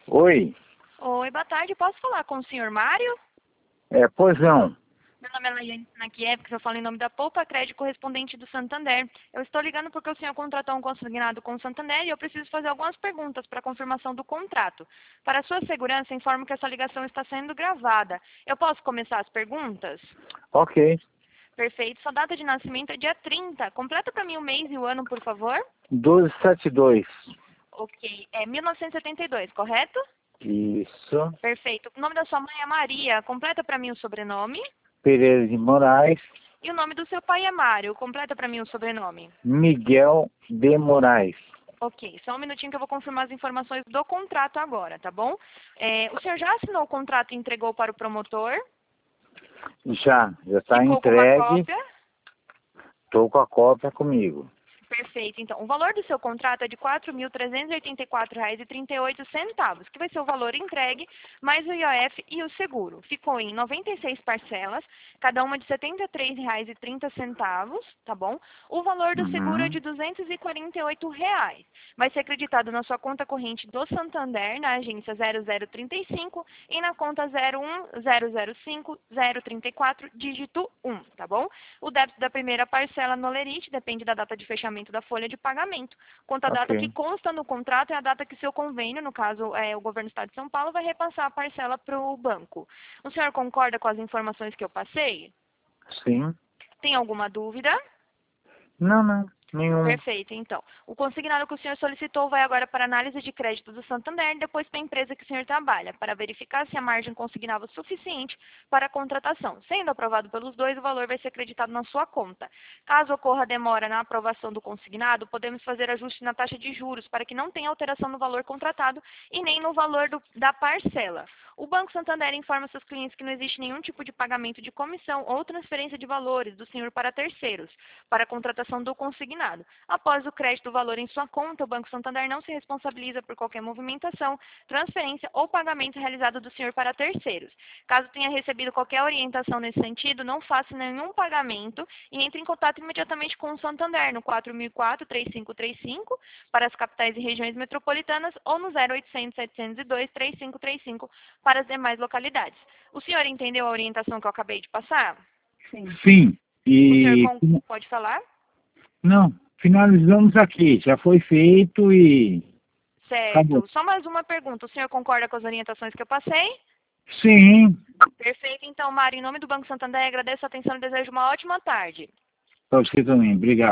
Oi, Oi, boa tarde. Posso falar com o senhor Mário? pois não. Meu nome é Laiane Nakiev, que eu falo em nome da Poupa Crédito correspondente do Santander. Eu estou ligando porque o senhor contratou um consignado com o Santander e eu preciso fazer algumas perguntas para confirmação do contrato. Para sua segurança, informo que essa ligação está sendo gravada. Eu posso começar as perguntas? Ok. Perfeito. Sua data de nascimento é dia 30. Completa para mim o mês e o ano, por favor. 1272. Ok. É 1972, correto? Isso. Perfeito. O nome da sua mãe é Maria. Completa para mim o sobrenome. Pereira de Moraes. E o nome do seu pai é Mário. Completa para mim o sobrenome. Miguel de Moraes. Ok, só um minutinho que eu vou confirmar as informações do contrato agora, tá bom? O senhor já assinou o contrato e entregou para o promotor? Já está Ficou com uma entregue. cópia? Estou com a cópia comigo. Perfeito. Então, o valor do seu contrato é de R$ 4.384,38, que vai ser o valor entregue, mais o IOF e o seguro. Ficou em 96 parcelas, cada uma de R$ 73,30, tá bom? O valor do seguro é de Uhum. R$ 248. Vai ser acreditado na sua conta corrente do Santander, na agência 0035 e na conta 01005-034, dígito 1, tá bom? O débito da primeira parcela no Lerite depende da data de fechamento da folha de pagamento. Quanto à data que Ok. consta no contrato é a data que seu convênio, no caso o governo do estado de São Paulo, vai repassar a parcela para o banco. O senhor concorda com as informações que eu passei? Sim. Tem alguma dúvida? Não, não. Nenhum. Perfeito, então. O consignado que o senhor solicitou vai agora para análise de crédito do Santander e depois para a empresa que o senhor trabalha, para verificar se a margem consignável é suficiente para a contratação. Sendo aprovado pelos dois, o valor vai ser acreditado na sua conta. Caso ocorra demora na aprovação do consignado, podemos fazer ajuste na taxa de juros para que não tenha alteração no valor contratado e nem no valor da parcela. O Banco Santander informa seus clientes que não existe nenhum tipo de pagamento de comissão ou transferência de valores do senhor para terceiros, para a contratação do consignado. Após o crédito do valor em sua conta, o Banco Santander não se responsabiliza por qualquer movimentação, transferência ou pagamento realizado do senhor para terceiros. Caso tenha recebido qualquer orientação nesse sentido, não faça nenhum pagamento e entre em contato imediatamente com o Santander no 4004-3535 para as capitais e regiões metropolitanas ou no 0800-702-3535 para as demais localidades. O senhor entendeu a orientação que eu acabei de passar? Sim. O senhor E pode falar? não, finalizamos aqui. Já foi feito e acabou. Certo. Só mais uma pergunta. O senhor concorda com as orientações que eu passei? Sim. Perfeito. Então, Mário, em nome do Banco Santander, agradeço a atenção e desejo uma ótima tarde. Para você também. Obrigado.